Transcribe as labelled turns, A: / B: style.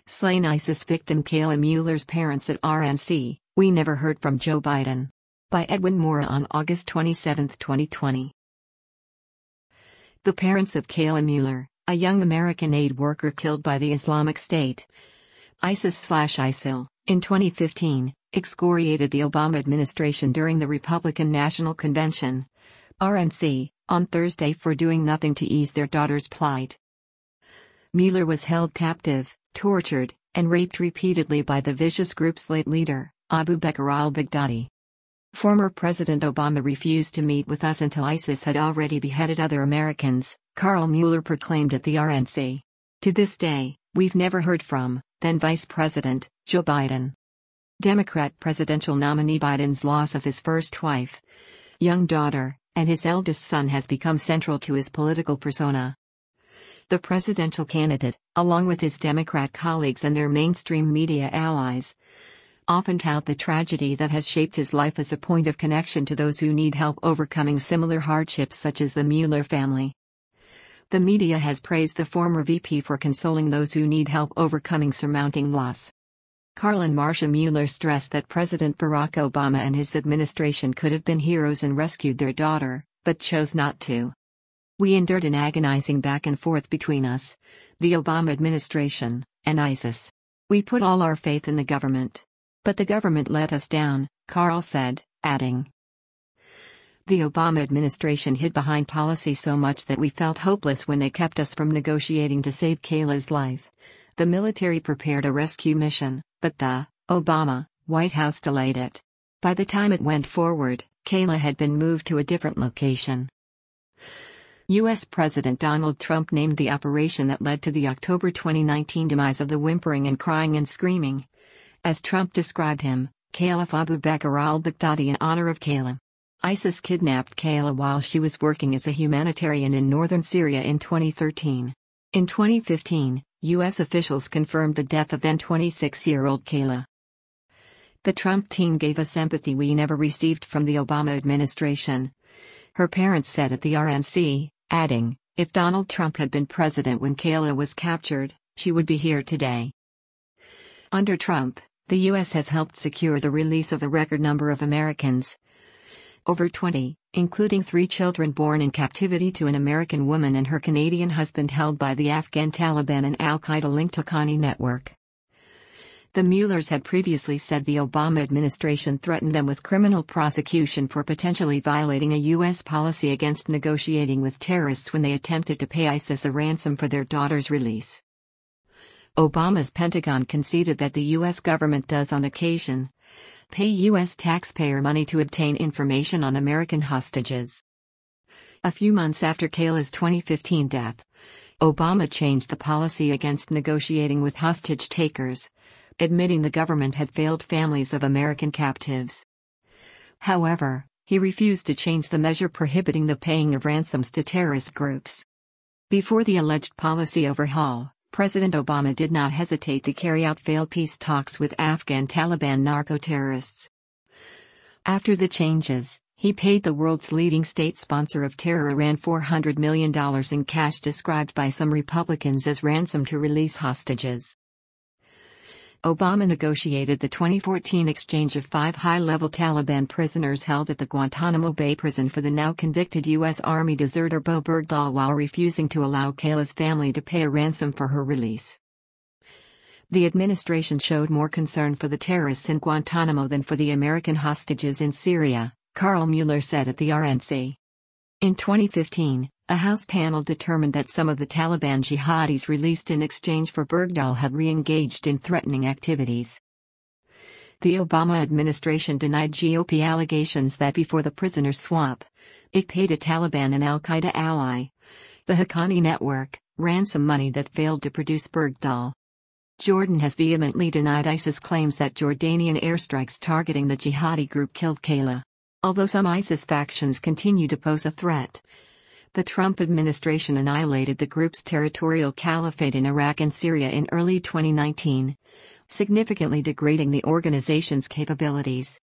A: Slain ISIS victim Kayla Mueller's parents at RNC, we never heard from Joe Biden. By Edwin Mora on August 27, 2020. The parents of Kayla Mueller, a young American aid worker killed by the Islamic State, ISIS/ISIL, in 2015, excoriated the Obama administration during the Republican National Convention, RNC, on Thursday for doing nothing to ease their daughter's plight. Mueller was held captive, tortured, and raped repeatedly by the vicious group's late leader, Abu Bakr al-Baghdadi. Former President Obama refused to meet with us until ISIS had already beheaded other Americans, Carl Mueller proclaimed at the RNC. To this day, we've never heard from, then Vice President, Joe Biden. Democrat presidential nominee Biden's loss of his first wife, young daughter, and his eldest son has become central to his political persona. The presidential candidate, along with his Democrat colleagues and their mainstream media allies, often tout the tragedy that has shaped his life as a point of connection to those who need help overcoming similar hardships such as the Mueller family. The media has praised the former VP for consoling those who need help overcoming surmounting loss. Carl and Marcia Mueller stressed that President Barack Obama and his administration could have been heroes and rescued their daughter, but chose not to. We endured an agonizing back and forth between us, the Obama administration, and ISIS. We put all our faith in the government. But the government let us down, Carl said, adding, "The Obama administration hid behind policy so much that we felt hopeless when they kept us from negotiating to save Kayla's life. The military prepared a rescue mission, but the Obama White House delayed it. By the time it went forward, Kayla had been moved to a different location." U.S. President Donald Trump named the operation that led to the October 2019 demise of the whimpering and crying and screaming, as Trump described him, Khalif Abu Bakr al-Baghdadi in honor of Kayla. ISIS kidnapped Kayla while she was working as a humanitarian in northern Syria in 2013. In 2015, U.S. officials confirmed the death of then 26-year-old Kayla. "The Trump team gave us empathy we never received from the Obama administration," her parents said at the RNC, adding, "If Donald Trump had been president when Kayla was captured, she would be here today." Under Trump, the U.S. has helped secure the release of a record number of Americans. Over 20, including 3 children born in captivity to an American woman and her Canadian husband held by the Afghan Taliban and al-Qaeda-linked Haqqani network. The Muellers had previously said the Obama administration threatened them with criminal prosecution for potentially violating a U.S. policy against negotiating with terrorists when they attempted to pay ISIS a ransom for their daughter's release. Obama's Pentagon conceded that the U.S. government does on occasion pay U.S. taxpayer money to obtain information on American hostages. A few months after Kayla's 2015 death, Obama changed the policy against negotiating with hostage takers, admitting the government had failed families of American captives. However, he refused to change the measure prohibiting the paying of ransoms to terrorist groups. Before the alleged policy overhaul, President Obama did not hesitate to carry out failed peace talks with Afghan Taliban narco-terrorists. After the changes, he paid the world's leading state sponsor of terror Iran $400 million in cash described by some Republicans as ransom to release hostages. Obama negotiated the 2014 exchange of 5 high-level Taliban prisoners held at the Guantanamo Bay prison for the now-convicted U.S. Army deserter Bowe Bergdahl while refusing to allow Kayla's family to pay a ransom for her release. The administration showed more concern for the terrorists in Guantanamo than for the American hostages in Syria, Carl Mueller said at the RNC. In 2015, a House panel determined that some of the Taliban jihadis released in exchange for Bergdahl had re-engaged in threatening activities. The Obama administration denied GOP allegations that before the prisoner swap, it paid a Taliban and al-Qaeda ally, the Haqqani network, ransom money that failed to produce Bergdahl. Jordan has vehemently denied ISIS claims that Jordanian airstrikes targeting the jihadi group killed Kayla. Although some ISIS factions continue to pose a threat, the Trump administration annihilated the group's territorial caliphate in Iraq and Syria in early 2019, significantly degrading the organization's capabilities.